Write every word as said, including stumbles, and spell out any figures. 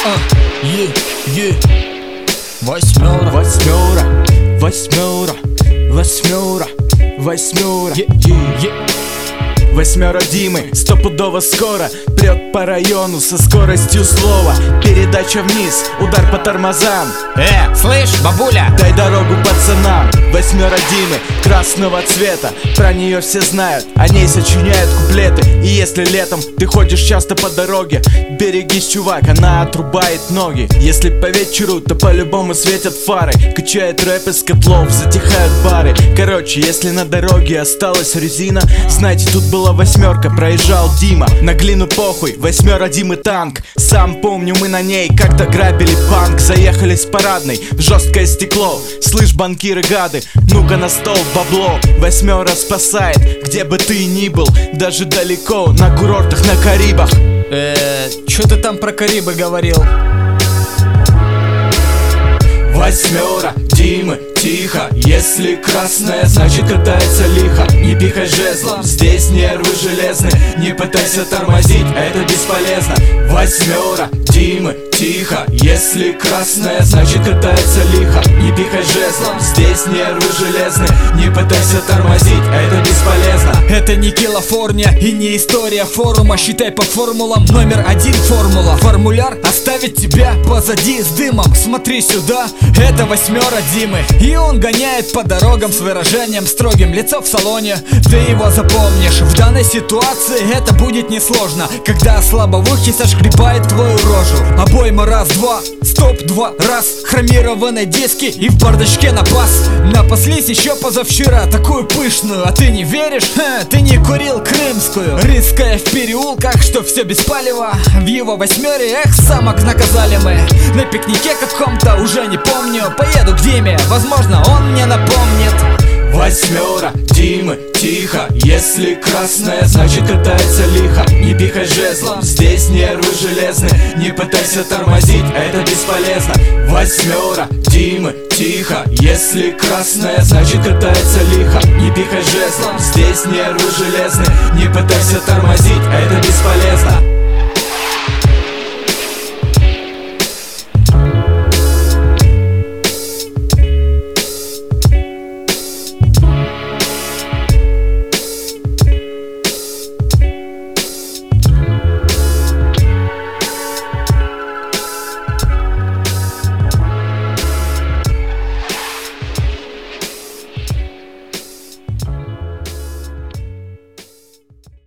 А, е, е. Восьмера, Восьмера, восьмера, восьмера, восьмера, е, е, е. Восьмера Димы, стопудово скоро прет по району со скоростью слова. Передача вниз, удар по тормозам. Э, слышь, бабуля, дай дорогу пацанам. Восьмера Димы, красного цвета, про нее все знают, о ней сочиняют куплеты. И если летом ты ходишь часто по дороге, берегись, чувак, она отрубает ноги. Если по вечеру, то по-любому светят фары, качает рэп из котлов, затихают бары. Короче, если на дороге осталась резина, знайте, тут была восьмерка, проезжал Дима. На глину похуй, восьмера Димы танк. Сам помню, мы на ней как-то грабили банк. Заехали с парадной в жесткое стекло. Слышь, банкиры гады, ну-ка на стол бабло. Восьмера спасает, где бы ты ни был, даже далеко, на курортах, на Карибах. э, чё ты там про Карибы говорил? Восьмера Димы, тихо, если красная, значит катается лихо. Не пихай жезлом, здесь нервы железны, не пытайся тормозить, это бесполезно. Восьмера Димы, тихо, если красная, значит катается лихо. Не пихай жезлом, здесь нервы железны, не пытайся тормозить, это бесполезно. Это не Калифорния и не история форума. Считай по формулам, номер один формула. Формуляр оставит тебя позади с дымом. Смотри сюда, это восьмера Димы, и он гоняет по дорогам с выражением строгим. Лицо в салоне, ты его запомнишь. В данной ситуации это будет несложно, когда слабоухий сошкребает твою рожу. Обойма раз-два, стоп два раз, хромированные диски и в бардачке напас. Напаслись еще позавчера, такую пышную, а ты не веришь? Ха, ты не курил крымскую, рыская в переулках, что все без палева. В его восьмере, эх, самок наказали мы. На пикнике каком-то, уже не помню, поеду к Диме, возможно, он мне напомнит. Восьмера Димы, тихо, если красная, значит катается лихо. Не пихай жезлом, здесь нервы железны, не пытайся тормозить, это бесполезно. Восьмера Димы, тихо, если красная, значит катается лихо. Не пихай жезлом, здесь нервы железны, не пытайся тормозить, это бесполезно.